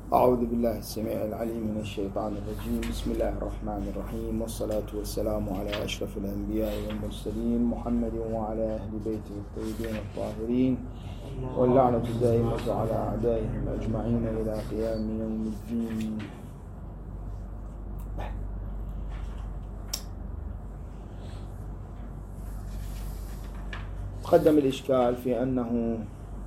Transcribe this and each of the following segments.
أعوذ بالله السميع العليم من الشيطان الرجيم. بسم الله الرحمن الرحيم، والصلاة والسلام على أشرف الأنبياء والمرسلين محمد وعلى أهل بيته الطيبين الطاهرين، واللعنة الدائمة على أعدائهم أجمعين إلى قيام يوم الدين. تقدم الإشكال في أنه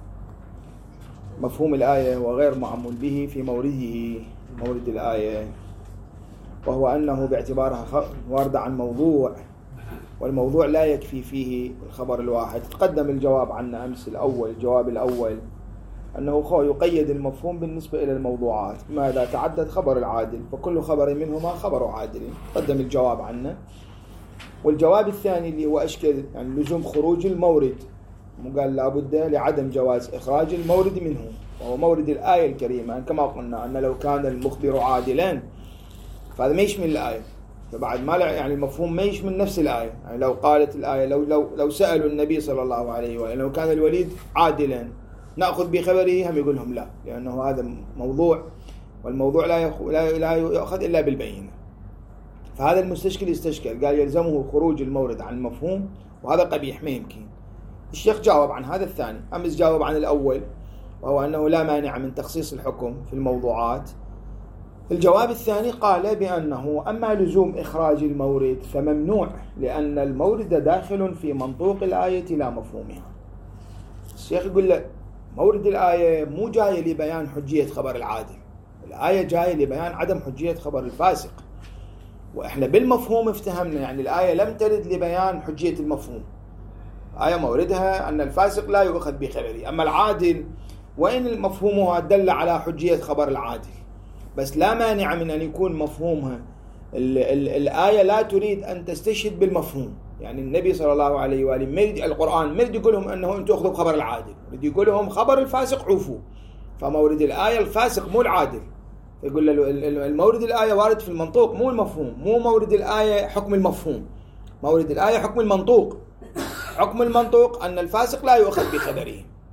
مفهوم الآية وغير معمول به في مورد الآية، وهو أنه باعتبارها واردة عن موضوع، والموضوع لا يكفي فيه الخبر الواحد. تقدم الجواب عنه أمس الجواب الأول أنه يقيد المفهوم بالنسبة إلى الموضوعات، ما إذا تعدد خبر العادل فكل خبر منهما خبر عادل. تقدم الجواب عنه. والجواب الثاني اللي هو أشكل يعني لزوم خروج المورد، قال لابد لعدم جواز إخراج المورد منه، وهو مورد الآية الكريمة، كما قلنا أن لو كان المخبر عادلا فهذا ما يشمل الآية، فبعد ما يعني المفهوم ما يشمل نفس الآية. يعني لو قالت الآية لو سألوا النبي صلى الله عليه وسلم لو كان الوليد عادلا نأخذ بخبره، هم يقول لهم لا، لأنه هذا موضوع، والموضوع لا يأخذ إلا بالبينة. فهذا المستشكل يستشكل، قال يلزمه خروج المورد عن المفهوم، وهذا قبيح ما يمكن. الشيخ جاوب عن هذا الثاني، أمس جاوب عن الأول وهو أنه لا مانع من تخصيص الحكم في الموضوعات. الجواب الثاني قال بأنه أما لزوم إخراج المورد فممنوع، لأن المورد داخل في منطوق الآية لا مفهومها. الشيخ يقول له مورد الآية مو جاية لبيان حجية خبر العادل، الآية جاية لبيان عدم حجية خبر الفاسق، وإحنا بالمفهوم افتهمنا، يعني الآية لم ترد لبيان حجية المفهوم، آية موردها أن الفاسق لا يؤخذ بخبره. أما العادل وإن مفهومها دل على حجية خبر العادل، بس لا مانع من أن يكون مفهومها الآية لا تريد أن تستشهد بالمفهوم. يعني النبي صلى الله عليه وآله القرآن مرد يقول لهم أنه أنتم أخذوا خبر العادل، مرد يقول لهم خبر الفاسق عوفوا، فمورد الآية الفاسق مو العادل. يقول له المورد الآية وارد في المنطوق مو المفهوم، مو مورد الآية حكم المفهوم، مورد الآية حكم المنطوق. حكم المنطوق أن الفاسق لا يؤخذ بخبره.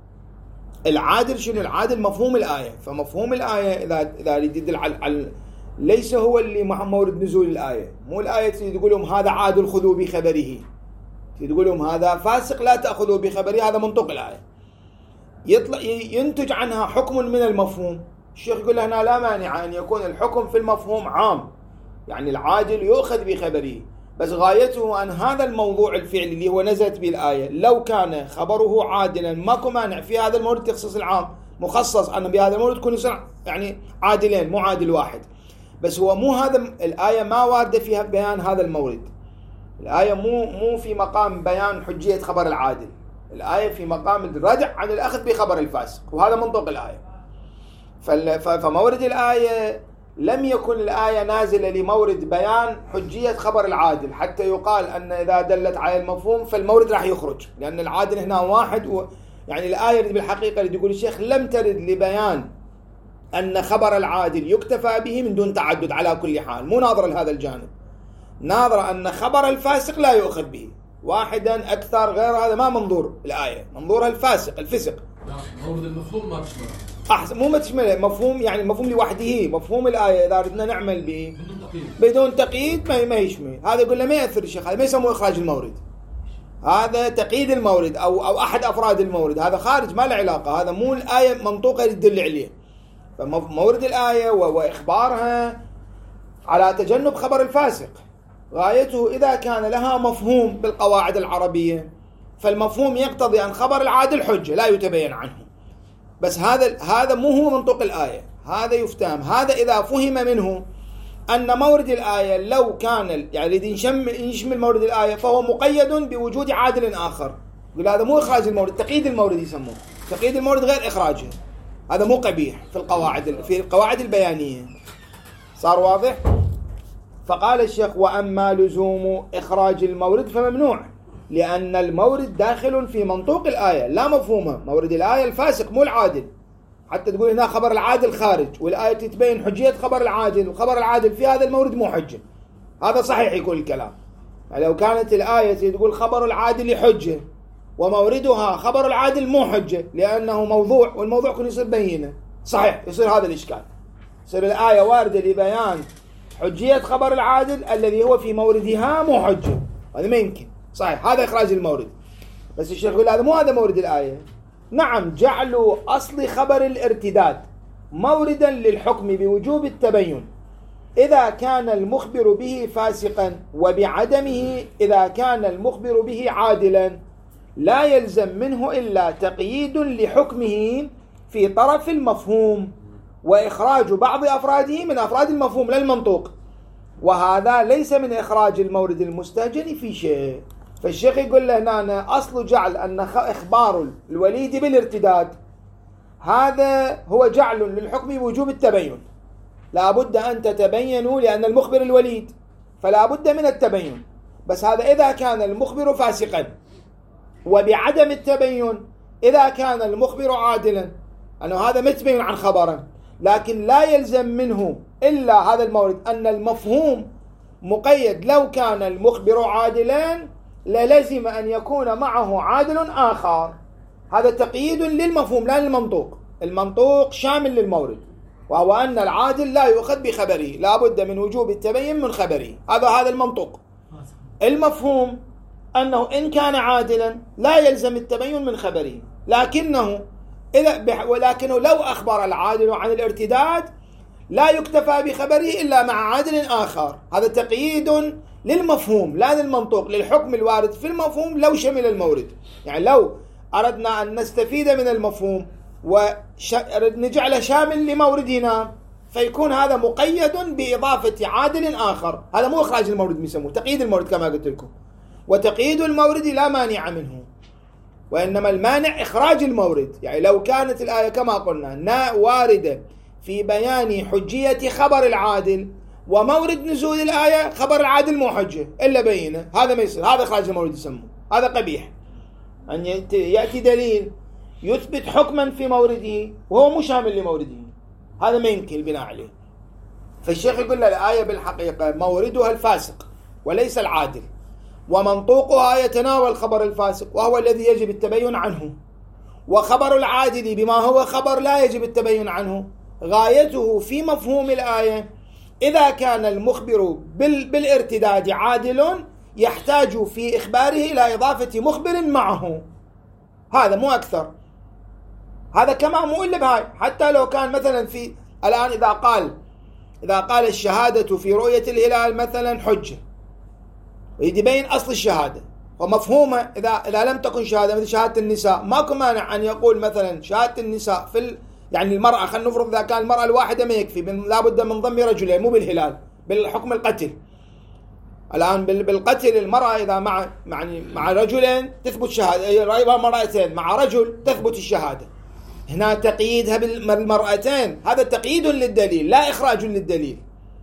العادل شنو؟ العادل مفهوم الآية، فمفهوم الآية إذا يدل على ليس هو اللي مع مورد نزول الآية، مو الآية تقول لهم هذا عادل خذوا بخبره، تقول لهم هذا فاسق لا تأخذوا بخبره، هذا منطق الآية. ينتج عنها حكم من المفهوم. الشيخ يقول هنا لا مانع أن يكون الحكم في المفهوم عام، يعني العادل يؤخذ بخبره، بس غايته أن هذا الموضوع الفعلي اللي هو نزلت به الآية لو كان خبره عادلا ماكو مانع في هذا المورد تخصيص العام، مخصص أن بهذا المورد يكون يعني عادلين مو عادل واحد. بس هو مو هذا الآية ما واردة فيها بيان هذا المورد، الآية مو في مقام بيان حجية خبر العادل، الآية في مقام الردع عن الأخذ بخبر الفاسق، وهذا منطق الآية. فمورد الآية لم يكن الآية نازلة لمورد بيان حجية خبر العادل حتى يقال أن إذا دلت على المفهوم فالمورد راح يخرج، لأن العادل هنا واحد. يعني الآية بالحقيقة اللي يقول الشيخ لم ترد لبيان أن خبر العادل يكتفى به من دون تعدد على كل حال، مو ناظرة لهذا الجانب، ناظرة أن خبر الفاسق لا يؤخذ به واحدا أكثر غير هذا، ما منظور الآية، منظورها الفسق. مورد المفهوم ما تشمله، أحسن مو ما تشمله مفهوم، يعني مفهوم لوحده، مفهوم الآية إذا ردنا نعمل به بدون تقييد ما يشمل. هذا يقول له ما يأثر الشيخ، هذا ما يسموه إخراج المورد، هذا تقييد المورد أو أحد أفراد المورد، هذا خارج ما له علاقة، هذا مو الآية منطوقة تدل عليه. فمورد الآية وإخبارها على تجنب خبر الفاسق، غايته إذا كان لها مفهوم بالقواعد العربية فالمفهوم يقتضي أن خبر العادل حجة لا يتبين عنه، بس هذا مو هو منطق الآية، هذا يفتهم. هذا إذا فهم منه أن مورد الآية لو كان يعني يشمل مورد الآية فهو مقيد بوجود عادل آخر، يقول هذا مو إخراج المورد، تقييد المورد يسموه، تقييد المورد غير إخراجه، هذا مو قبيح في القواعد البيانية. صار واضح؟ فقال الشيخ وأما لزوم إخراج المورد فممنوع، لأن المورد داخل في منطوق الآية لا مفهومه. مورد الآية الفاسق مو العادل، حتى تقول هنا خبر العادل خارج، والآية تتبين حجية خبر العادل، وخبر العادل في هذا المورد مو حجة، هذا صحيح يكون الكلام. يعني لو كانت الآية تقول خبر العادل حجة وموردها خبر العادل مو حجة لأنه موضوع، والموضوع يكون يصير بينة، صحيح يصير هذا الإشكال. يصير الآية واردة لبيان حجية خبر العادل الذي هو في موردها مو حجة. هذا ما يمكن. صحيح هذا إخراج المورد، بس الشيخ يقول هذا مو هذا مورد الآية. نعم جعلوا أصل خبر الارتداد موردا للحكم بوجوب التبين إذا كان المخبر به فاسقا، وبعدمه إذا كان المخبر به عادلا، لا يلزم منه إلا تقييد لحكمه في طرف المفهوم وإخراج بعض أفراده من أفراد المفهوم لا المنطوق، وهذا ليس من إخراج المورد المستهجن في شيء. فالشيخ يقول له هنا أصل جعل أن إخبار الوليد بالارتداد هذا هو جعل للحكم بوجوب التبين، لا بد أن تتبينوا لأن المخبر الوليد فلا بد من التبين، بس هذا إذا كان المخبر فاسقا، وبعدم التبين إذا كان المخبر عادلا، أنه هذا متبين عن خبرا، لكن لا يلزم منه إلا هذا المورد أن المفهوم مقيد. لو كان المخبر عادلا للزم أن يكون معه عادل آخر. هذا تقييد للمفهوم لا للمنطوق. المنطوق شامل للمورد، وهو أن العادل لا يؤخذ بخبره، لا بد من وجوب التبين من خبره. هذا المنطوق. المفهوم أنه إن كان عادلا لا يلزم التبين من خبره، ولكنه لو أخبر العادل عن الارتداد لا يكتفى بخبره إلا مع عادل آخر. هذا تقييد للمفهوم لا للمنطوق، للحكم الوارد في المفهوم لو شمل المورد. يعني لو أردنا أن نستفيد من المفهوم ونجعله شامل لموردنا فيكون هذا مقيد بإضافة عادل آخر. هذا مو إخراج المورد يسموه تقييد المورد كما قلت لكم، وتقييد المورد لا مانع منه، وإنما المانع إخراج المورد. يعني لو كانت الآية كما قلنا واردة في بيان حجية خبر العادل، ومورد نزول الآية خبر العادل مو حجة إلا بينه، هذا ما يصير، هذا إخراج المورد يسموه، هذا قبيح. أن يأتي دليل يثبت حكما في مورده وهو مو شامل لمورده، هذا ما يمكن البناء عليه. فالشيخ يقول له الآية بالحقيقة موردها الفاسق وليس العادل، ومنطوقها يتناول خبر الفاسق وهو الذي يجب التبين عنه، وخبر العادل بما هو خبر لا يجب التبين عنه غايته في مفهوم الآية إذا كان المخبر بالارتداد عادل يحتاج في إخباره إلى إضافة مخبر معه، هذا مو أكثر. هذا كما مو إلا بهاي. حتى لو كان مثلا في الآن إذا قال الشهادة في رؤية الهلال مثلا حجة، ويبين أصل الشهادة ومفهومه، إذا لم تكن شهادة مثل شهادة النساء ماكو مانع أن يقول مثلا شهادة النساء يعني المرأة، خلينا نفرض إذا كان المرأة الواحدة ما يكفي، لابد من ضم رجلين مو بالهلال بالحكم القتل. الآن بالقتل المرأة إذا مع رجلين تثبت شهادة، مرأتين مع رجل تثبت الشهادة. هنا تقييدها بالمرأتين هذا تقييد للدليل لا إخراج للدليل.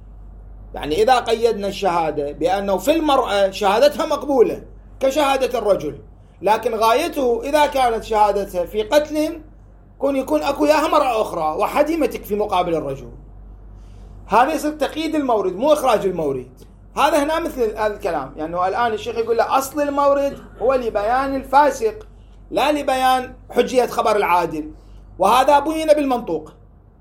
يعني إذا قيدنا الشهادة بأنه في المرأة شهادتها مقبولة كشهادة الرجل، لكن غايته إذا كانت شهادتها في قتل يكون أكو ياها مرأة أخرى وحديمتك في مقابل الرجل، هذا يصير تقييد المورد مو إخراج المورد. هذا هنا مثل هذا الكلام. يعني الآن الشيخ يقول له أصل المورد هو لبيان الفاسق لا لبيان حجية خبر العادل، وهذا بين بالمنطوق.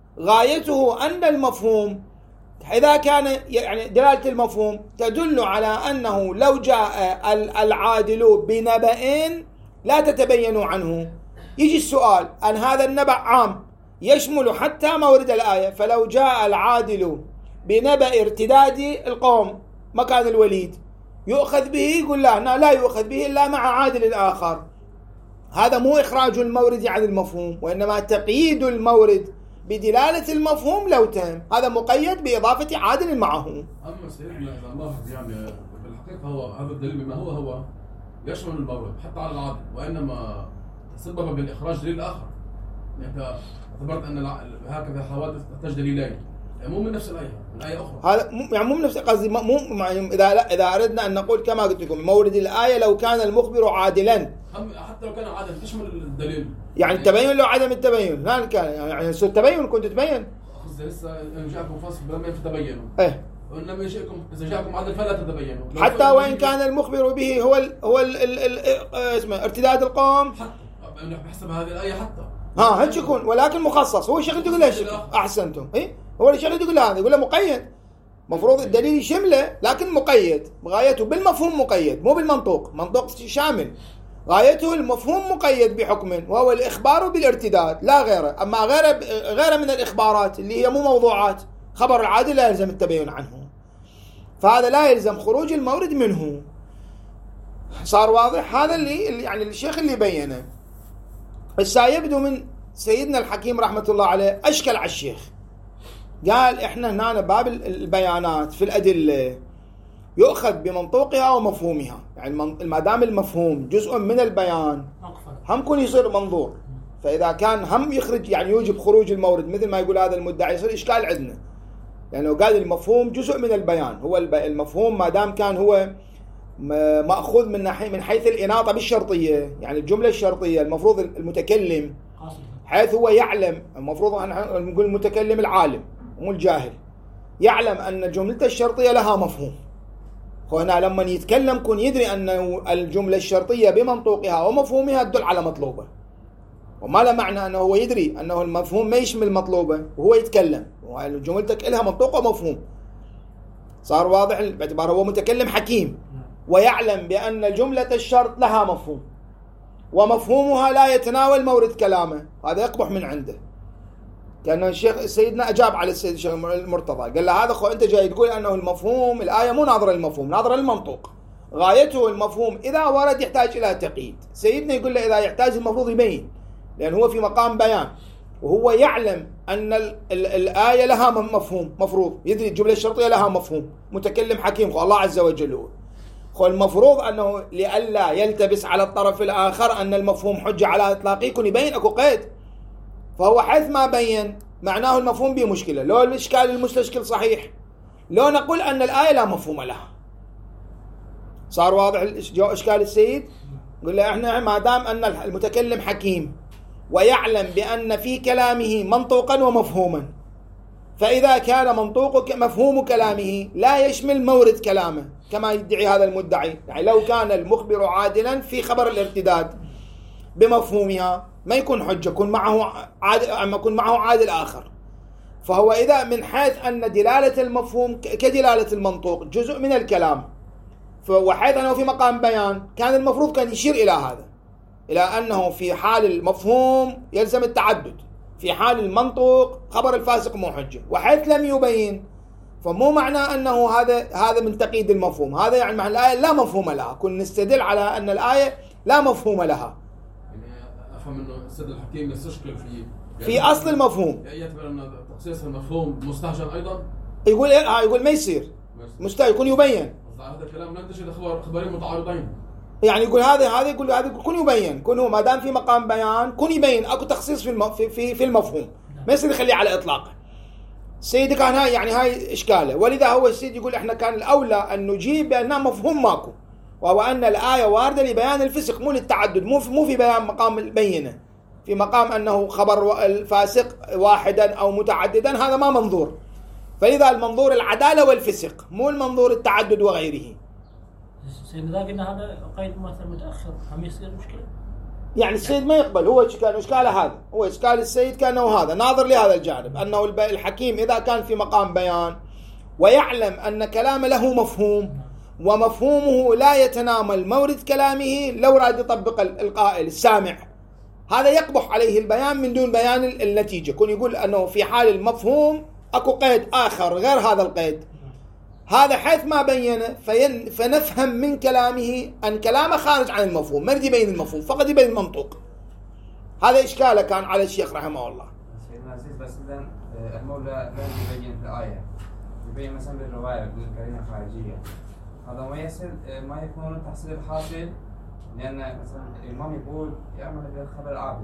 غايته أن المفهوم إذا كان يعني دلالة المفهوم تدل على أنه لو جاء العادل بنبأ لا تتبين عنه، يجي السؤال أن هذا النبأ عام يشمل حتى مورد الآية، فلو جاء العادل بنبأ ارتداد القوم مكان الوليد يؤخذ به، يقول لا يؤخذ به إلا مع عادل آخر. هذا مو إخراج المورد عن المفهوم، وإنما تقييد المورد بدلالة المفهوم لو تهم، هذا مقيد بإضافة عادل معه. أما سيدنا إذا الله يعني بالحقيقة هو هذا الدليل بما هو يشمل المورد حتى على العادل، وإنما تسبب بالإخراج دليل آخر. يعني اعتبرت أن هكذا حوادث تحتاج دليلين، يعني مو من نفس الآية أخرى. هذا يعني مو من نفس قصدي، مو إذا أردنا أن نقول كما قلت لكم مورد الآية لو كان المخبر عادلا، حتى لو كان عادلا تشمل الدليل. يعني التبين لو عدم التبين لا كان يعني سوء التبين كنت تبين. لسه إن جاءكم فاسق لم تتبينوا. وإنما إذا جاءكم عادل فلا تتبينوا. حتى وإن كان المخبر به هو اسمه ارتداد القوم. بحسب هذه الآية حتى. هل يكون ولكن مخصص. هو شيخ تقول ليش أحسنتم. هو الشيخ يقول له هذا، يقول له مقيد، مفروض الدليل يشمله لكن مقيد، غايته بالمفهوم مقيد مو بالمنطوق، منطوق شامل، غايته المفهوم مقيد بحكم وهو الإخبار بالارتداد لا غيره. أما غيره من الإخبارات اللي هي مو موضوعات، خبر العادل لا يلزم التبين عنه، فهذا لا يلزم خروج المورد منه. صار واضح؟ هذا اللي يعني الشيخ اللي بينه. بس يبدو من سيدنا الحكيم رحمة الله عليه أشكل على الشيخ، قال إحنا هنا باب البيانات في الأدلة يؤخذ بمنطوقها ومفهومها، يعني ما دام المفهوم جزء من البيان هم يكون يصير منظور، فإذا كان هم يخرج يعني يوجب خروج المورد مثل ما يقول هذا المدعي يصير إشكال عندنا، لأنه قال المفهوم جزء من البيان، هو المفهوم ما دام كان هو مأخوذ من حيث الإناطة بالشرطية، يعني الجملة الشرطية المفروض المتكلم حيث هو يعلم، المفروض نقول المتكلم العالم مو الجاهل، يعلم أن جملته الشرطية لها مفهوم، هنا لما يتكلم كن يدري أن الجملة الشرطية بمنطوقها ومفهومها تدل على مطلوبة، وما لا معنى أنه هو يدري أنه المفهوم ما يشمل مطلوبة وهو يتكلم، وجملتك لها منطوق ومفهوم. صار واضح باعتبار هو متكلم حكيم ويعلم بأن جملة الشرط لها مفهوم ومفهومها لا يتناول مورد كلامه، هذا يقبح من عنده. كأنه الشيخ سيدنا أجاب على السيد الشيخ المرتضى، قال له هذا أنت جاي تقول أنه المفهوم الآية مو ناظرة للمفهوم، ناظرة للمنطوق، غايته المفهوم إذا ورد يحتاج إلى تقييد. سيدنا يقول له إذا يحتاج المفروض يبين، لأن هو في مقام بيان وهو يعلم أن الآية لها مفهوم، مفروض يدري الجملة الشرطية لها مفهوم، متكلم حكيم الله عز وجل، المفروض أنه لئلا يلتبس على الطرف الآخر أن المفهوم حجة على إطلاقه يكون يبين أكو قيد، فهو حيث ما بين معناه المفهوم به مشكلة، لو الإشكال المستشكل صحيح، لو نقول أن الآية لا مفهوم لها. صار واضح إشكال السيد؟ قل له إحنا ما دام أن المتكلم حكيم ويعلم بأن في كلامه منطوقا ومفهوما، فإذا كان مفهوم كلامه لا يشمل مورد كلامه كما يدعي هذا المدعي، يعني لو كان المخبر عادلا في خبر الارتداد بمفهومها ما يكون حجة، يكون معه عادل آخر، فهو إذا من حيث أن دلالة المفهوم كدلالة المنطوق جزء من الكلام، وحيث أنه في مقام بيان كان المفروض كان يشير إلى هذا، إلى أنه في حال المفهوم يلزم التعدد، في حال المنطوق خبر الفاسق مو حجة، وحيث لم يبين فمو معنى أنه هذا من تقييد المفهوم، هذا يعني معنى الآية لا مفهوم لها، كنا نستدل على أن الآية لا مفهوم لها. أفهم أنه السيد الحكيم يستشكل في أصل المفهوم، يعتبر أن تخصيص المفهوم مستهجن أيضا، يقول ما يصير مستهجن، يكون يبين. هذا الكلام لا تجد خبرين متعارضين، يعني يقول هذا يقول كن يبين، كن هو ما دام في مقام بيان كن يبين اكو تخصيص في المفهوم، ما يصير يخليه على اطلاقه. السيد كان هاي اشكاله، ولذا هو السيد يقول احنا كان الاولى ان نجيب بانه مفهوم ماكو، وهو ان الايه وارده لبيان الفسق مو للتعدد، مو في بيان مقام البينه، في مقام انه خبر الفاسق واحدا او متعددا، هذا ما منظور، فلذا المنظور العداله والفسق مو المنظور التعدد وغيره. سيدنا إذا قلنا هذا قيد مؤثر متأخر هم يصير مشكلة، يعني السيد ما يقبل، هو كان إشكاله هذا، هو إشكال السيد كأنه هذا ناظر لهذا الجانب، أنه الحكيم إذا كان في مقام بيان ويعلم أن كلامه له مفهوم ومفهومه لا يتنامل مورد كلامه، لو راد يطبق القائل السامع هذا يقبح عليه البيان من دون بيان النتيجة، كون يقول أنه في حال المفهوم أكو قيد آخر غير هذا القيد، هذا حيث ما بينه فنفهم من كلامه أن كلامه خارج عن المفهوم، ما يبين المفهوم فقط يبين المنطوق. هذا إشكاله كان على الشيخ رحمه الله. سيدنا عزيز بس إذن المولى لا يبين في الآية، يبين مثلا بالرواية بالكلمة خارجية، هذا ما يصل ما يكون تحصيل حاصل، لأن مثلا الإمام يقول يعمل بالخبر عادل،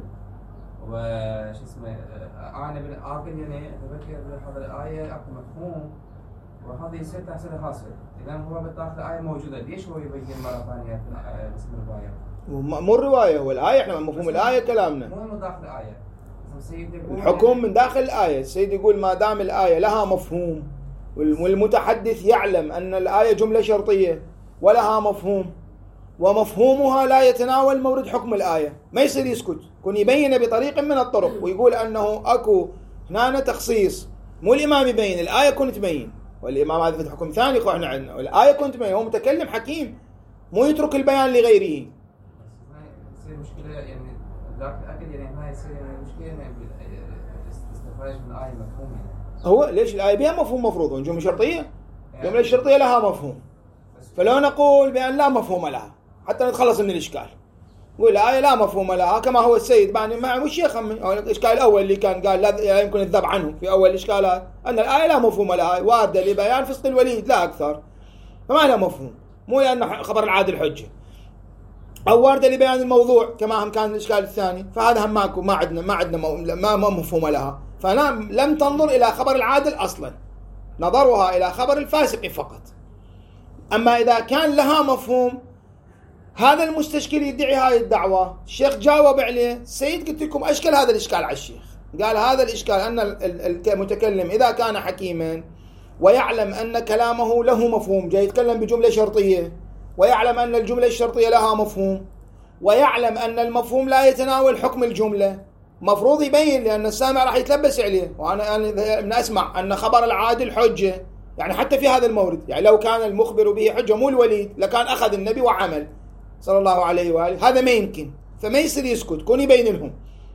وش اسمه أنا بالعاقل يعني أتذكر بهذا الآية أكو مفهوم وهذا يصير تحصيل حاصل، إذا هو بالداخل الآية موجودة، ليش هو يبين مرة ثانية في اسم الرواية؟ مو الرواية، هو الآية، إحنا مفهوم الآية كلامنا. مو من داخل الآية. الحكم من داخل الآية، السيد يقول ما دام الآية لها مفهوم والمتحدث يعلم أن الآية جملة شرطية ولها مفهوم ومفهومها لا يتناول مورد حكم الآية، ما يصير يسكت، كن يبين بطريق من الطرق ويقول أنه أكو هنا تخصيص مو الإمام يبين، الآية كنت تبين، والإمام هذا في حكم ثاني احنا عندنا، الآية كنت تبين، هو متكلم حكيم مو يترك البيان لغيره. تصير مشكلة يعني ذاك الأكل يعني ما يصير يعني مشكلة يعني استخراج من الآية مفهوم يعني. هو ليش الآية بها مفهوم مفروض، والجملة شرطية، الجملة الشرطية لها مفهوم، فلو نقول بأن لا مفهوم لها حتى نتخلص من الإشكال، نقول الآية لا مفهوم لها كما هو السيد يعني ما مش يخمن الإشكال الأول اللي كان قال لا يمكن الذب عنه في أول الإشكالات أن الآية لا مفهوم لها، واردة لبيان فسق الوليد لا أكثر، فما لها مفهوم، مو لأن خبر العادل حجة، أو واردة لبيان الموضوع كما هم كان الإشكال الثاني، فهذا هم ماكو ما عندنا ما مفهوم لها، فلم تنظر إلى خبر العادل أصلا، نظرها إلى خبر الفاسق فقط. أما إذا كان لها مفهوم، هذا المستشكل يدعي هاي الدعوة، الشيخ جاوب عليه، السيد قلت لكم أشكل هذا الإشكال على الشيخ، قال هذا الإشكال أن المتكلم إذا كان حكيما ويعلم أن كلامه له مفهوم، جاي يتكلم بجملة شرطية ويعلم أن الجملة الشرطية لها مفهوم، ويعلم أن المفهوم لا يتناول حكم الجملة، مفروض يبين، لأن السامع راح يتلبس عليه. وأنا من أسمع أن خبر العادل حجة، يعني حتى في هذا المورد، يعني لو كان المخبر به حجة مو الوليد لكان أخذ النبي وعمل صلى الله عليه وآله، هذا ما يمكن، فما يصير يسكت، كون يبين لهم.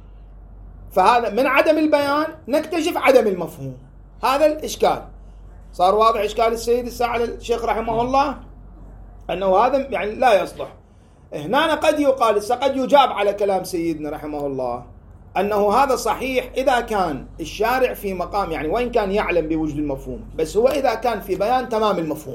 فهذا من عدم البيان نكتشف عدم المفهوم، هذا الإشكال. صار واضح إشكال السيد الساعة الشيخ رحمه الله أنه هذا يعني لا يصلح. هنا قد يقال، قد يجاب على كلام سيدنا رحمه الله أنه هذا صحيح إذا كان الشارع في مقام، يعني وإن كان يعلم بوجود المفهوم، بس هو إذا كان في بيان تمام المفهوم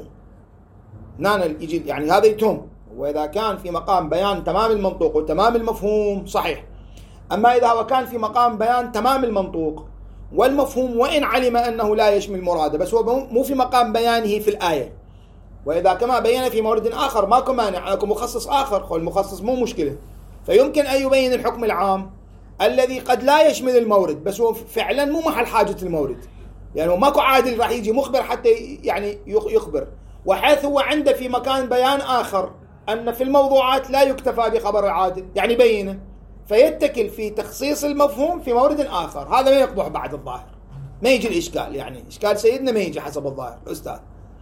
هنا يجي يعني هذا يتم، وإذا كان في مقام بيان تمام المنطوق وتمام المفهوم صحيح. أما إذا هو كان في مقام بيان تمام المنطوق والمفهوم وإن علم أنه لا يشمل مراده، بس هو مو في مقام بيانه في الآية، وإذا كما بين في مورد آخر ماكو مانع، لكم مخصص آخر، خو المخصص مو مشكلة، فيمكن أن يبين الحكم العام الذي قد لا يشمل المورد، بس هو فعلا مو محل حاجة المورد، يعني هو ماكو عادل راح يجي مخبر حتى يعني يخبر، وحيث هو عنده في مكان بيان آخر أن في الموضوعات لا يكتفى بخبر العادل، يعني بينه، فيتكل في تخصيص المفهوم في مورد آخر، هذا ما يقبح بعد الظاهر، ما يجي الإشكال، يعني إشكال سيدنا ما يجي حسب الظاهر الأستاذ.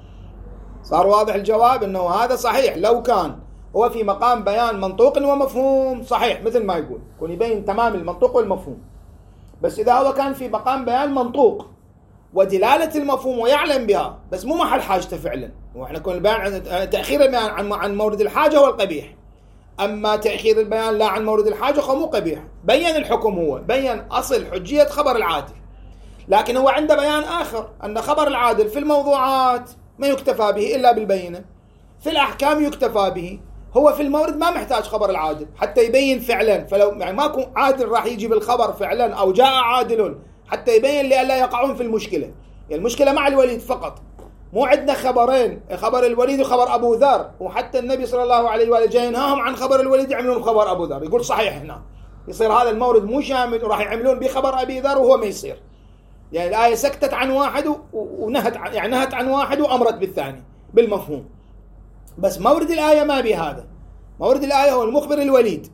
صار واضح الجواب أنه هذا صحيح لو كان هو في مقام بيان منطوق ومفهوم صحيح مثل ما يقول، يكون يبين تمام المنطوق والمفهوم. بس إذا هو كان في مقام بيان منطوق ودلالة المفهوم ويعلم بها بس مو محل حاجته فعلا، وإحنا كنا البيان تأخير البيان عن مورد الحاجة هو القبيح، أما تأخير البيان لا عن مورد الحاجة هو مو قبيح، بين الحكم، هو بين أصل حجية خبر العادل، لكن هو عنده بيان آخر أن خبر العادل في الموضوعات ما يكتفى به إلا بالبينة، في الأحكام يكتفى به، هو في المورد ما محتاج خبر العادل حتى يبين فعلا، فلو يعني ماكو عادل راح يجي بالخبر فعلا أو جاء عادل حتى يبين لئلا يقعون في المشكلة، يعني المشكلة مع الوليد فقط، مو عندنا خبرين، خبر الوليد وخبر أبو ذر، وحتى النبي صلى الله عليه وآله جاي ينهاهم عن خبر الوليد يعملون خبر أبو ذر، يقول صحيح هنا يصير هذا المورد مو شامل وراح يعملون بخبر أبي ذر وهو ما يصير، يعني الآية سكتت عن واحد ونهت يعني نهت عن واحد وأمرت بالثاني بالمفهوم، بس مورد الآية ما بهذا، مورد الآية هو المخبر الوليد،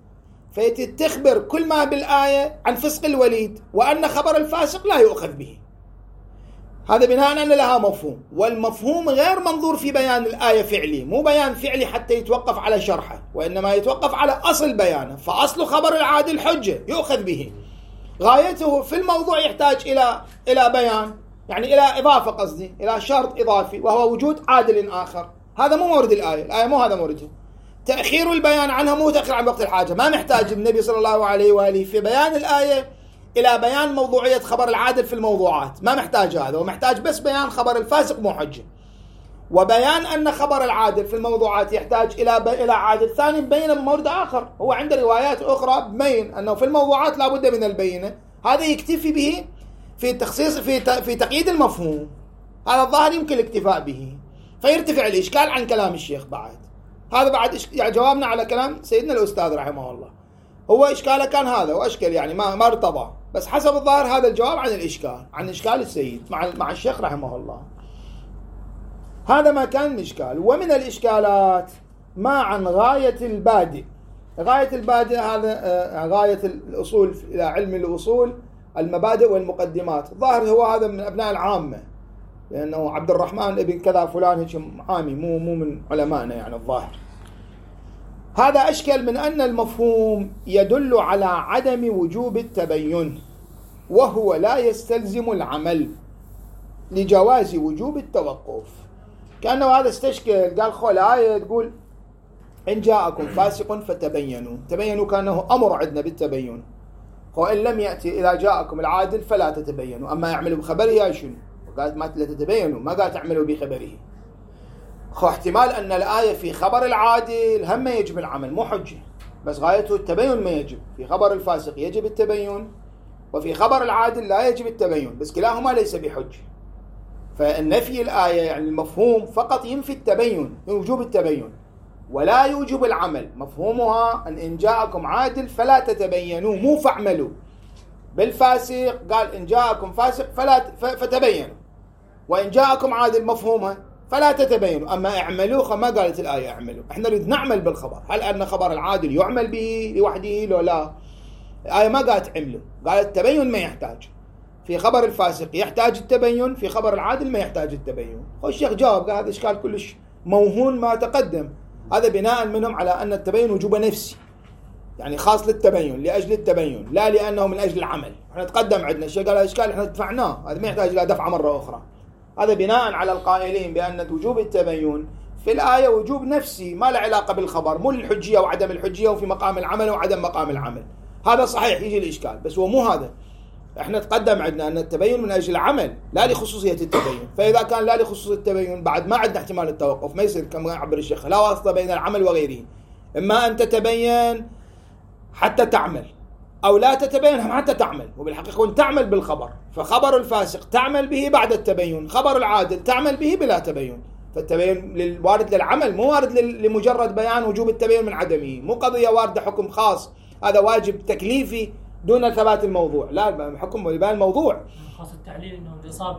فتخبر كل ما بالآية عن فسق الوليد وأن خبر الفاسق لا يؤخذ به، هذا بناء أن لها مفهوم، والمفهوم غير منظور في بيان الآية فعلي، مو بيان فعلي حتى يتوقف على شرحه، وإنما يتوقف على أصل بيانه، فأصل خبر العادل حجة يؤخذ به، غايته في الموضوع يحتاج إلى بيان، يعني إلى إضافة، قصدي إلى شرط إضافي وهو وجود عادل آخر، هذا مو مورد الآية، الآية مو هذا موردها، تأخير البيان عنها مو تأخير عن وقت الحاجة، ما محتاج النبي صلى الله عليه وآله في بيان الآية إلى بيان موضوعية خبر العادل في الموضوعات، ما محتاج هذا، ومحتاج بس بيان خبر الفاسق مو حجة، وبيان أن خبر العادل في الموضوعات يحتاج إلى عادل ثاني بين مورد آخر، هو عنده روايات أخرى بمين أنه في الموضوعات لا بد من البينة، هذا يكتفي به في تخصيص في تقييد المفهوم، هذا الظاهر يمكن الاكتفاء به، فيرتفع الإشكال عن كلام الشيخ بعد، هذا بعد يعني جوابنا على كلام سيدنا الأستاذ رحمه الله، هو إشكاله كان هذا وأشكل يعني ما ارتضى، بس حسب الظاهر هذا الجواب عن الإشكال، عن إشكال السيد مع الشيخ رحمه الله، هذا ما كان الإشكال. ومن الإشكالات ما عن غاية البادئ، غاية البادئ هذا غاية الأصول إلى علم الأصول المبادئ والمقدمات. الظاهر هو هذا من أبناء العامة، لأنه عبد الرحمن ابن كذا فلان هيك عامي، مو من علمائنا يعني الظاهر. هذا أشكل من أن المفهوم يدل على عدم وجوب التبين، وهو لا يستلزم العمل لجواز وجوب التوقف. كأنه هذا استشكل، قال خول آية تقول إن جاءكم فاسق فتبينوا. تبينوا كأنه أمر عندنا بالتبين، وإن لم يأتي إذا جاءكم العادل فلا تتبينوا. أما يعملوا بخبره يا شنو؟ قالت ما تتبينوا، ما قالت تعملوا بخبره. احتمال أن الآية في خبر العادل هم يجب العمل، مو حجة، بس غايته التبين ما يجب. في خبر الفاسق يجب التبين، وفي خبر العادل لا يجب التبين، بس كلاهما ليس بحجة. فالنفي الآية يعني المفهوم فقط ينفي التبين، وجوب التبين، ولا يوجب العمل. مفهومها أن إن جاءكم عادل فلا تتبينوا، مو فاعملوا. بالفاسق قال إن جاءكم فاسق فتبينوا، وإن جاءكم عادل مفهومها فلا تتبينوا. أما اعملوا ما قالت الآية اعملوا. احنا نريد نعمل بالخبر. هل أن خبر العادل يعمل به لوحده لو لا؟ الآية ما قالت عملوا، قالت التبين ما يحتاج. في خبر الفاسق يحتاج التبين، في خبر العادل ما يحتاج التبين. الشيخ جاوب قال هذا إشكال كلش موهون ما تقدم. هذا بناء منهم على أن التبين وجوب نفسي، يعني خاص للتبين، لأجل التبين، لا لأنه من أجل العمل. احنا تقدم عندنا الشيء قال إشكال احنا دفعناه، هذا ما يحتاج إلى دفعة مرة أخرى. هذا بناء على القائلين بأن وجوب التبين في الآية وجوب نفسي ما له علاقة بالخبر، مو للحجية وعدم الحجية وفي مقام العمل وعدم مقام العمل. هذا صحيح يجي الإشكال، بس هو مو هذا. احنا تقدم عندنا أن التبين من أجل العمل لا لخصوصية التبين. فإذا كان لا لخصوصية التبين بعد ما عندنا احتمال التوقف، ما يصير كما يعبر الشيخ لا واسطة بين العمل وغيره. إما أن تتبين حتى تعمل، أو لا تتبين حتى تعمل. وبالحقيقة أن تعمل بالخبر، فخبر الفاسق تعمل به بعد التبين، خبر العادل تعمل به بلا تبين. فالتبين وارد للعمل، مو وارد لمجرد بيان وجوب التبين من عدمه. مو قضية واردة حكم خاص هذا واجب تكليفي دون ثبات الموضوع، لا حكم بيان الموضوع خاص التعليل انه الاصابه.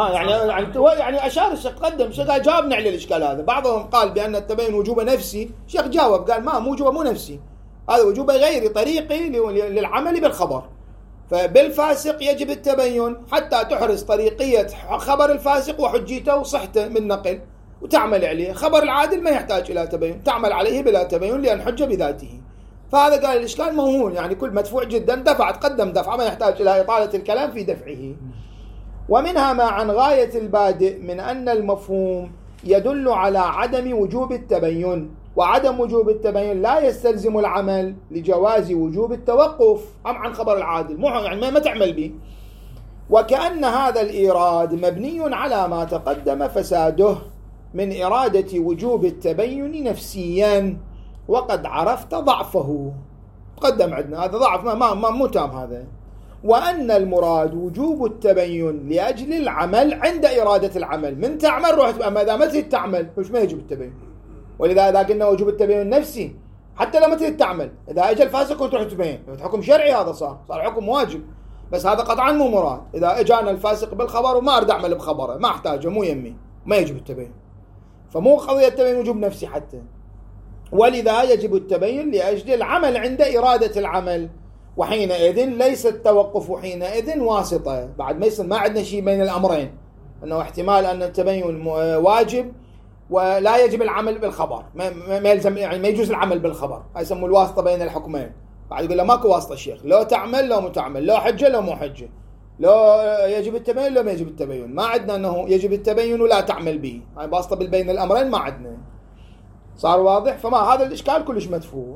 يعني اشار الشيخ تقدم الشيخ قال جاوبنا على الاشكال هذا. بعضهم قال بان التبين وجوب نفسي، الشيخ جاوب قال ما موجوبه مو نفسي، هذا وجوب غيري طريقي للعمل بالخبر. فبالفاسق يجب التبين حتى تحرز طريقية خبر الفاسق وحجيته وصحته من نقل وتعمل عليه. خبر العادل ما يحتاج إلى تبين، تعمل عليه بلا تبين لأن حجة بذاته. فهذا قال الإشكال موهون، يعني كل مدفوع جدا دفع تقدم دفع، ما يحتاج إلى إطالة الكلام في دفعه. ومنها ما عن غاية البادئ من أن المفهوم يدل على عدم وجوب التبين، وعدم وجوب التبين لا يستلزم العمل لجواز وجوب التوقف عن خبر العادل، مو يعني ما تعمل به. وكأن هذا الإيراد مبني على ما تقدم فساده من إرادة وجوب التبين نفسيا، وقد عرفت ضعفه. تقدم عندنا هذا ضعف ما مو تام هذا. وأن المراد وجوب التبين لأجل العمل عند إرادة العمل. من تعمل روح ما إذا ما تريد تعمل مش ما يجب التبين. ولذا إذا قلنا وجوب التبين النفسي حتى لو ما تريد تعمل، إذا أجى الفاسق وتروح تبين حكم شرعي، هذا صار حكم واجب، بس هذا قطعا مو مراد. إذا أجانا الفاسق بالخبر وما أريد أعمل بخبره ما أحتاجه، مو يمي، ما يجب التبين. فمو قضية التبين وجوب نفسي حتى. ولذا يجب التبين لأجل العمل عند إرادة العمل، وحينئذ ليس التوقف حينئذ واسطة. بعد ما يصير ما عندنا شيء بين الأمرين، أنه احتمال أن التبين واجب ولا يجب العمل بالخبر، ما يلزم يعني ما يجوز العمل بالخبر، هاي يسموه الواسطة بين الحكمين. بعد يقول له ماكو واسطة الشيخ، لو تعمل لو مو تعمل، لو حجة لو مو حجة، لو يجب التبين لو ما يجب التبين. ما عندنا أنه يجب التبين ولا تعمل به، هاي واسطة بين الأمرين ما عندنا. صار واضح؟ فما هذا الإشكال كلش مدفوع.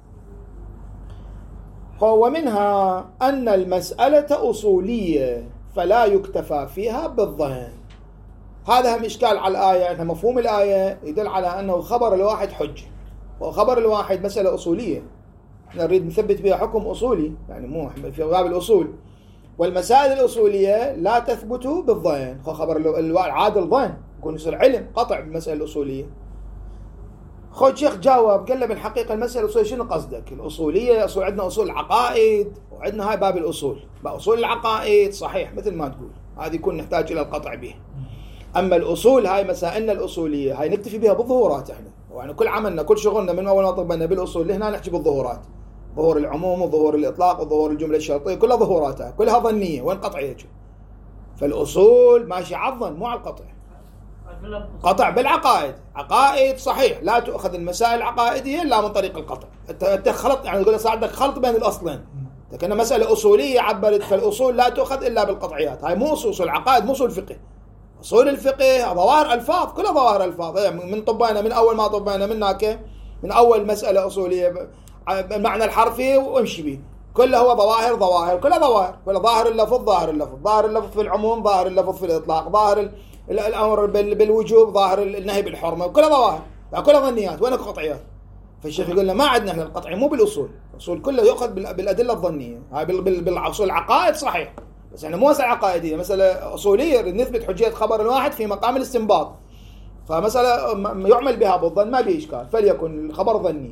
ومنها أن المسألة أصولية فلا يكتفى فيها بالظن. هذا هم إشكال على الآية، أن مفهوم الآية يدل على أنه خبر الواحد حجة، وخبر الواحد مسألة أصولية نريد نثبت بها حكم أصولي، يعني مو في باب الأصول. والمسائل الأصولية لا تثبت بالظن. خبر العادل ظن يكون يصير علم قطع بالمسألة الأصولية. شيخ جاوب قال له بالحقيقة المسألة الأصولية شنو قصدك؟ الأصولية أصول عندنا أصول العقائد، وعندنا هاي باب الأصول. بأصول العقائد صحيح مثل ما تقول هذه يكون نحتاج إلى القطع بها. أما الأصول هاي مسائلنا الأصولية هاي نكتفي بها بالظهورات. إحنا يعني كل عملنا كل شغلنا من أول ما طبنا بالأصول لهنا نحكي بالظهورات. ظهور العموم وظهور الإطلاق وظهور الجملة الشرطية كلها ظهوراتها كلها ظنية وين قطعية. فالأصول ماشي على الظن مو على القطع. قطع بالعقائد، عقائد صحيح لا تؤخذ المسائل العقائدية إلا من طريق القطع. أنت خلط، يعني يقول صار عندك خلط بين الأصلين، لكن مسألة أصولية عبرت، فالأصول لا تؤخذ إلا بالقطعيات. هاي مو أصول العقائد، مو أصول الفقه. أصول الفقه ظواهر ألفاظ، كلها ظواهر ألفاظ. من طبينا من أول ما طبينا من أول مسألة أصولية المعنى الحرفي وامشي به، كله هو ظواهر كلها ظواهر، كل ظاهر اللفظ ظاهر اللفظ في العموم، ظاهر اللفظ في الإطلاق، ظاهر الأمر بالوجوب، ظاهر النهي بالحرمة، كلها ظواهر، كلها ظنيات وين قطعيات. فالشيخ يقول لنا ما عندنا احنا القطعي مو بالأصول، الأصول كله يؤخذ بالأدلة الظنية. هاي بالأصول العقائد صحيح، بس احنا مو مسألة عقائدية، مسألة أصولية نثبت حجية خبر الواحد في مقام الاستنباط، فمسألة يعمل بها بالظن ما به إشكال، فليكن الخبر ظني.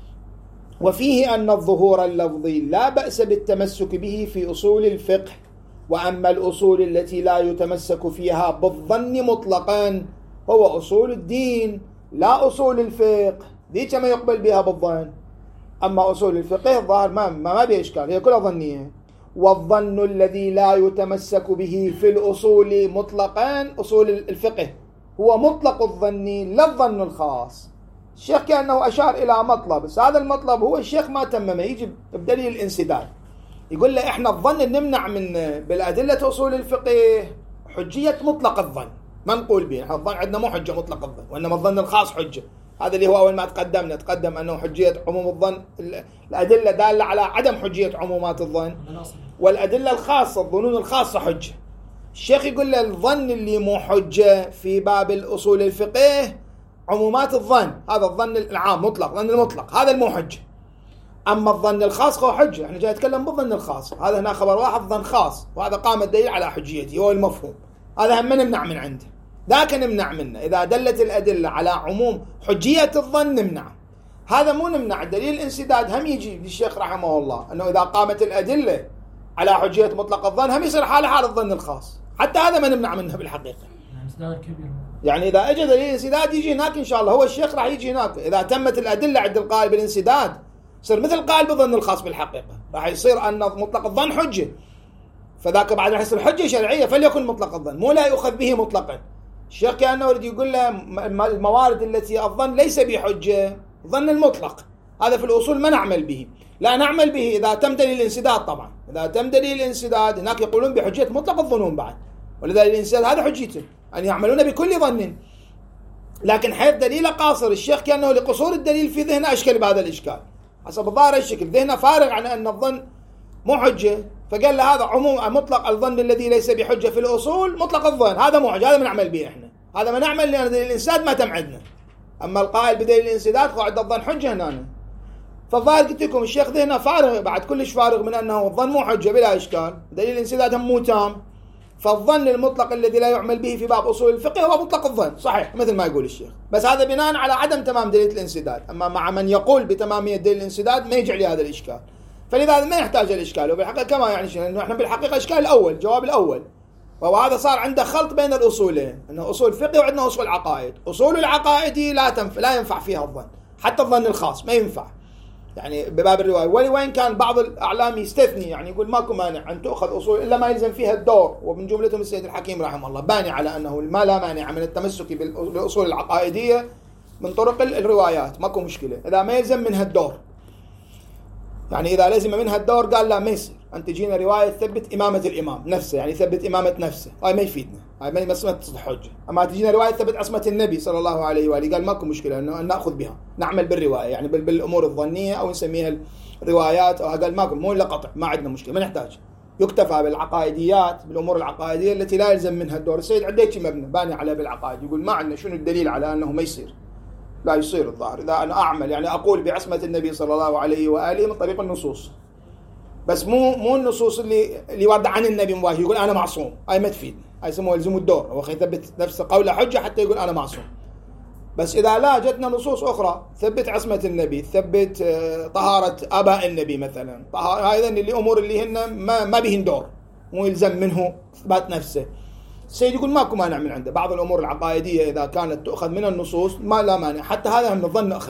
وفيه أن الظهور اللفظي لا بأس بالتمسك به في أصول الفقه، وأما الأصول التي لا يتمسك فيها بالظن مطلقا هو أصول الدين لا أصول الفقه، ذي كما يقبل بها بالظن. أما أصول الفقه الظاهر ما به إشكال، هي كلها ظنية. والظن الذي لا يتمسك به في الأصول مطلقا أصول الفقه هو مطلق الظن لا الظن الخاص. الشيخ كأنه أشار إلى مطلب، بس هذا المطلب هو الشيخ ما تممه، يجي بدليل الانسداد. يقول له إحنا الظن نمنع من بالأدلة أصول الفقه حجية مطلق الظن، ما نقول به إحنا الظن عندنا مو حجة مطلق الظن، وإنما الظن الخاص حجة. هذا اللي هو أول ما تقدم أنه حجية عموم الظن، الأدلة دالة على عدم حجية عمومات الظن، والأدلة الخاصة الظنون الخاصة حجة. الشيخ يقول له الظن اللي مو حجة في باب الأصول الفقه عمومات الظن، هذا الظن العام مطلق، ظن المطلق هذا المو حجة. أما الظن الخاص هو حجة، احنا جاي نتكلم بالظن الخاص، هذا هنا خبر واحد ظن خاص، وهذا قام الدليل على حجيته هو المفهوم، هذا هم نمنع من عنده، ذاك نمنع منه. إذا دلت الأدلة على عموم حجية الظن نمنع، هذا مو نمنع. الدليل الانسداد هم يجي للشيخ رحمه الله أنه إذا قامت الأدلة على حجية مطلق الظن هم يصير حال الظن الخاص، حتى هذا ما نمنع منه بالحقيقة. يعني إذا أجى دليل الانسداد يجي هناك إن شاء الله، هو الشيخ راح يجي هناك إذا تمت الأدلة عند القائل بالانسداد يصير مثل قائل بالظن الخاص بالحقيقة، راح يصير أن مطلق الظن حجة، فذاك بعد راح يصير حجة شرعية، فليكن مطلق الظن مو لا يؤخذ به مطلقا. الشيخ كأنه يريد يقول له الموارد التي الظن ليس بحجة، ظن المطلق هذا في الأصول ما نعمل به، لا نعمل به إذا تم دليل الانسداد. طبعا إذا تم دليل الانسداد هناك يقولون بحجية مطلق الظنون بعد، ولذلك الانسداد هذا حجيته أن يعملون بكل ظن، لكن حيث دليل قاصر الشيخ كأنه لقصور الدليل في ذهنه أشكل بهذا الإشكال، حسب ظاهر الشكل ذهنه فارغ عن أن الظن مو حجة، فقال له هذا عموم مطلق الظن الذي ليس بحجة في الأصول مطلق الظن هذا مو حجة، هذا ما نعمل به إحنا، هذا ما نعمل لأن دليل الانسداد ما تم عندنا. أما القائل بدليل الانسداد قاعد الظن حجة هنا. فالظاهر قلت لكم الشيخ ذهنه فارغ بعد كلش فارغ من أنه الظن مو حجة بلا إشكال، دليل الانسداد هم مو تام، فالظن المطلق الذي لا يعمل به في باب أصول الفقه هو مطلق الظن صحيح مثل ما يقول الشيخ، بس هذا بناء على عدم تمام دليل الانسداد. أما مع من يقول بتمامية دليل الانسداد ما يجعل هذا الإشكال، فلذا ما يحتاج الإشكال. وبالحقيقة كما يعني لأنه إحنا بالحقيقة إشكال الأول جواب الأول، وهذا صار عنده خلط بين الأصولين، أنه أصول فقه وعندنا أصول عقائد. أصول العقائد لا ينفع فيها الظن، حتى الظن الخاص ما ينفع يعني بباب الرواية، وين كان بعض الأعلام يستثني يعني يقول ماكو مانع أن تأخذ أصول إلا ما يلزم فيها الدور، ومن جملتهم السيد الحكيم رحمه الله باني على أنه ما لا مانع من التمسك بالأصول العقائدية من طرق الروايات، ماكو مشكلة إذا ما يلزم منها الدور. يعني إذا لازم منها الدور قال لا ما يصير، أنت تجينا رواية تثبت إمامة الإمام نفسه، يعني ثبت إمامة نفسه، هاي ما يفيدنا، هاي ما تصلح حجة. أما تجينا رواية تثبت عصمة النبي صلى الله عليه وآله قال ماكو مشكلة أنه نأخذ بها، نعمل بالرواية يعني بالأمور الظنية أو نسميها الروايات، أو قال ماكو مو إلا قطع ما عندنا مشكلة ما نحتاج، يكتفى بالعقائديات بالأمور العقائدية التي لا يلزم منها الدور. السيد عديتش مبنى باني على بالعقائد يقول ما عندنا شنو الدليل على أنه ما يصير، لا يصير الظاهر إذا أنا أعمل يعني أقول بعصمة النبي صلى الله عليه وآله من طريق النصوص، بس مو النصوص اللي ورد عن النبي مباشر يقول أنا معصوم، هاي ما تفيدني، هاي يسموه يلزم الدور، هو يثبت نفس قوله حجة حتى يقول أنا معصوم. بس إذا لا جتنا نصوص أخرى ثبت عصمة النبي، ثبت طهارة آباء النبي مثلا، هذا اللي أمور اللي هن ما بهن دور، مو يلزم منه إثبات نفسه. السيد يقول ماكو مانع من عنده بعض الأمور العقائدية إذا كانت تؤخذ من النصوص ما لا مانع، حتى هذا من الظن أخذ به،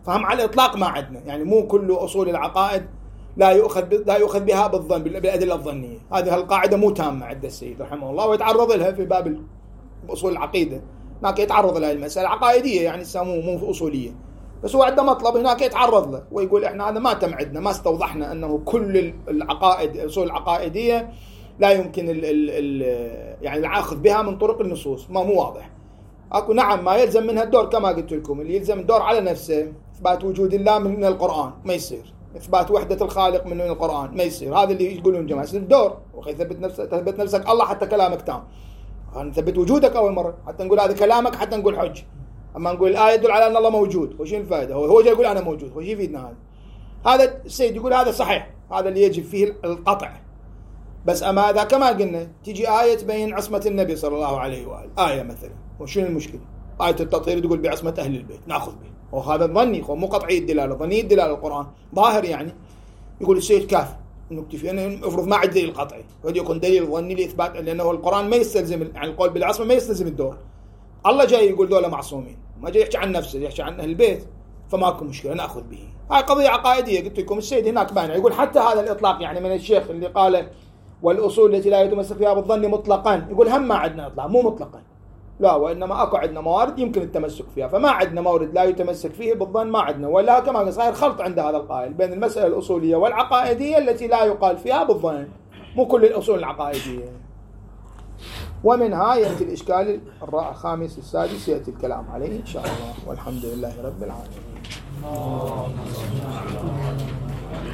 فهم على الإطلاق ما عندنا، يعني مو كل أصول العقائد لا يؤخذ بها بالظن بالأدلة الظنية. هذه القاعدة مو تامة عند السيد رحمه الله، ويتعرض لها في باب أصول العقيدة. هناك يتعرض لها المسألة عقائدية يعني مو أصولية، بس هو عنده مطلب هناك يتعرض له ويقول إحنا هذا ما تم عندنا، ما استوضحنا أنه كل العقائد الأصول العقائدية لا يمكن يعني الأخذ بها من طرق النصوص، مو واضح. أكو نعم ما يلزم منها الدور كما قلت لكم، اللي يلزم الدور على نفسه إثبات وجود الله من القرآن ما يصير، إثبات وحدة الخالق من القرآن ما يصير. هذا اللي يقولون جماعة الدور، تثبت نفسك الله حتى كلامك تام، نثبت وجودك أول مرة حتى نقول هذا كلامك، حتى نقول حج. أما نقول الآية يدل على أن الله موجود، وش الفائدة؟ هو جاي يقول أنا موجود، وش يفيدنا هذا السيد يقول هذا صحيح، هذا اللي يجب فيه القطع. بس أما هذا كما قلنا تيجي آية تبين عصمة النبي صلى الله عليه وآله، آية مثلا، وشنو المشكلة؟ آية التطهير تقول بعصمة أهل البيت، نأخذ به، وهذا ظني، هو مو قطعي الدلالة، ظني الدلالة. القرآن ظاهر يعني يقول السيد كافي نكتفي، أنا أفرض ما عندي دليل قطعي، وهذا يكون دليل ظني لإثبات، لأنه القرآن ما يستلزم يعني القول بالعصمة ما يستلزم الدور. الله جاي يقول دولة معصومين، ما جاي يحكي عن نفسه، يحكي عن أهل البيت، فماكو مشكلة نأخذ به. هاي قضية عقائدية قلت لكم. السيد هناك مانع، يقول حتى هذا الإطلاق يعني من الشيخ اللي قال والأصول التي لا يتمسك فيها بالظن مطلقا، يقول هم ما عندنا إطلاق، مو مطلقا لا، وإنما أكو عندنا موارد يمكن التمسك فيها، فما عندنا مورد لا يتمسك فيه بالظن ما عندنا. ولا كما صاير خلط عند هذا القائل بين المسألة الأصولية والعقائدية التي لا يقال فيها بالظن، مو كل الأصول العقائدية. ومنها يأتي الإشكال الخامس السادس يأتي الكلام عليه إن شاء الله، والحمد لله رب العالمين.